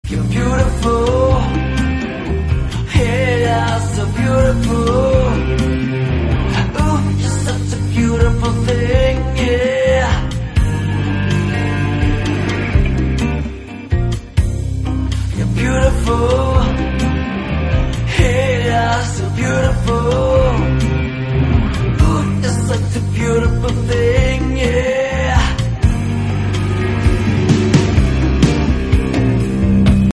You're beautiful, hey, you're so beautiful. Ooh, you're such a beautiful thing, yeah. You're beautiful, hey, you're so beautiful.